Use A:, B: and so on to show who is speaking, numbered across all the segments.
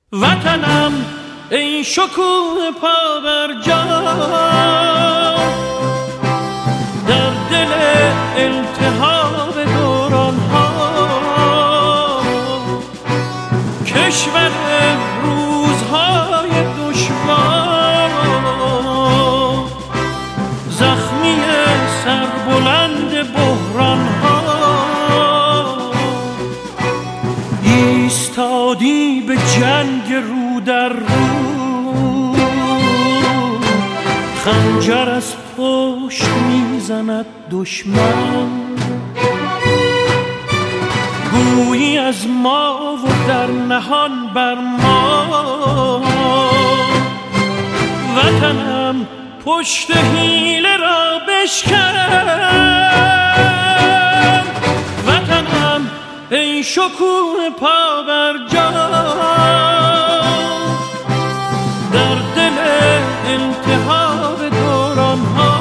A: وطنم ای شکوه پا بر جا، در دل التهاب دوران ها، کشور روزهای دشوار، زخمی سربلند بحران ها، ایستادی به جنگ رو در رو، خنجر از پشت میزند دشمن، گویی از ما و در نهان بر ما، وطنم پشت حیله را بشکن، وطنم ای شکوه پا بر جا، در دل التهاب دوران ها،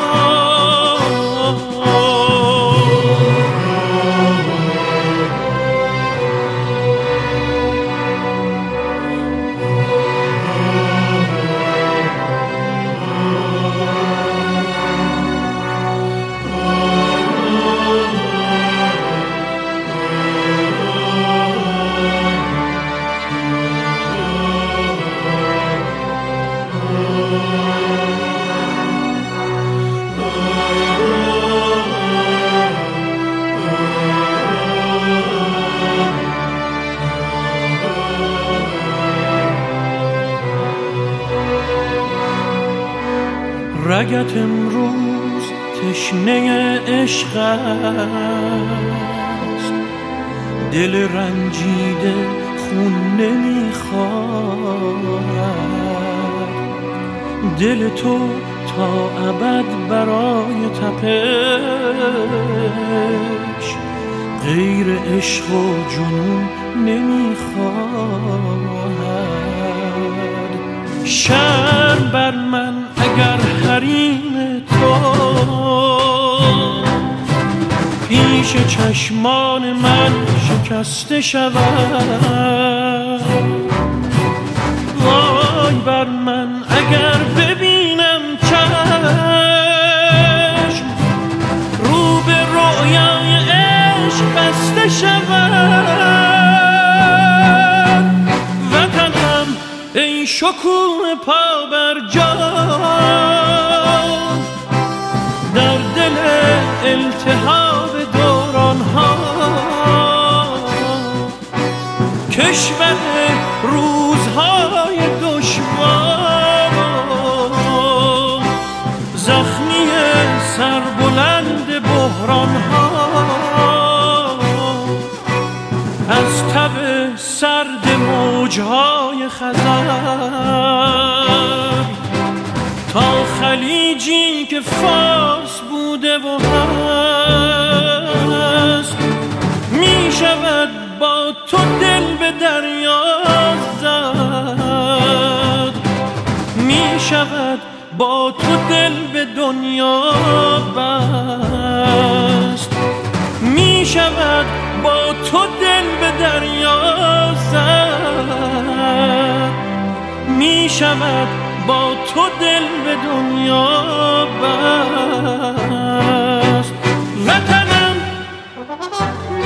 A: رگت امروز تشنه عشق است، دل رنجیده خون نمیخواد، دل تو تا ابد برای تپش غیر عشق و جنون نمیخواد. شرم بر من اگر حریم تو پیش چشمان من شکسته شود، وای بر من اگر ببینم چشم رو به رویای عشق بسته شود، وطنم ای شکوه پا بر جا، در دل التهاب دوران ها، کشور روزهای دشوار، زخمی سربلند بحران ها، از تب سرد موجهای خزر تا خلیجی که فارس بوده و هست، می شود با تو دل به دریا زد، می شود با تو دل به دنیا بست، می شود با تو دل به دریا زد، می شود با تو دل به دنیا بست، وطنم